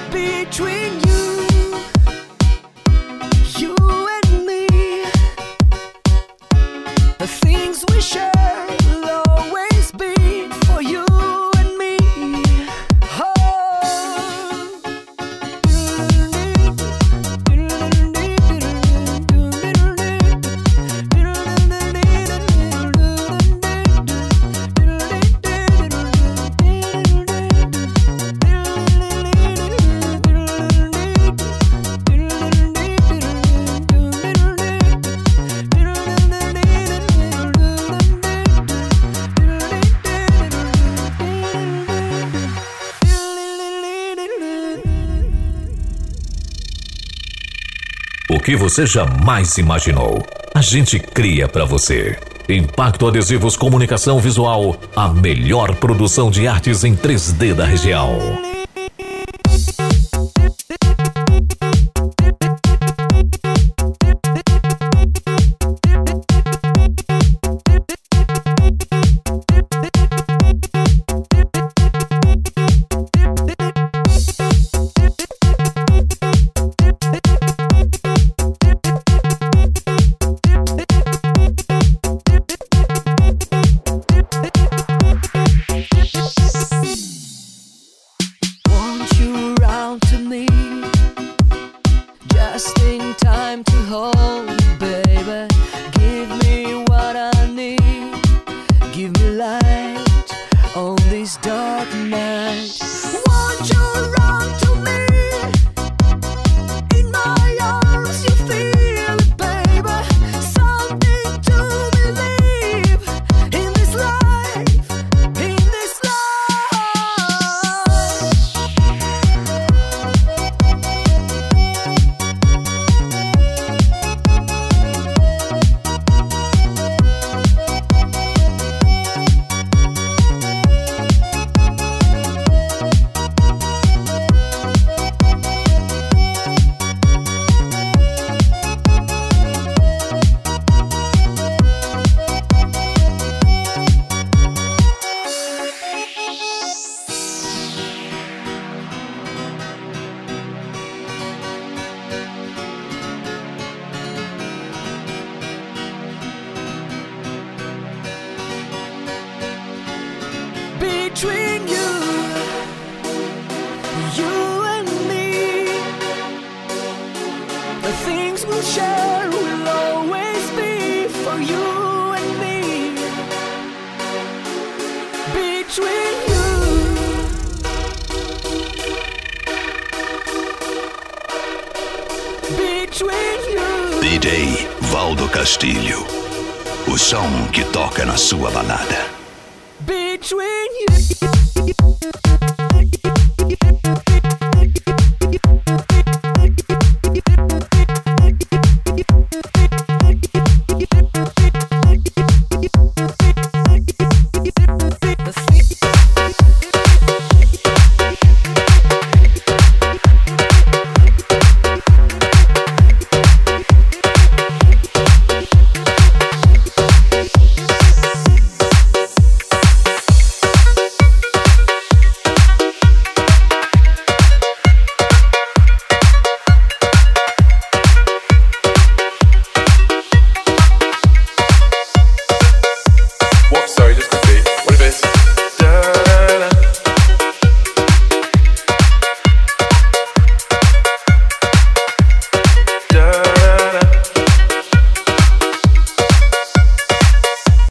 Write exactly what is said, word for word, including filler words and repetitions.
between you, you and me. The things we share will always be for you and me. O que você jamais imaginou, a gente cria pra você. Impacto Adesivos Comunicação Visual, a melhor produção de artes em três D da região. Just in time to hold me, baby. Give me what I need. Give me light on this dark night. Want you run to me. In my arms you feel it, baby. Something to believe in this life, in this life. Between you, you and me, the things we'll share will always be for you and me. Between you, between you. D J Valdo Castilho, o som que toca na sua balada.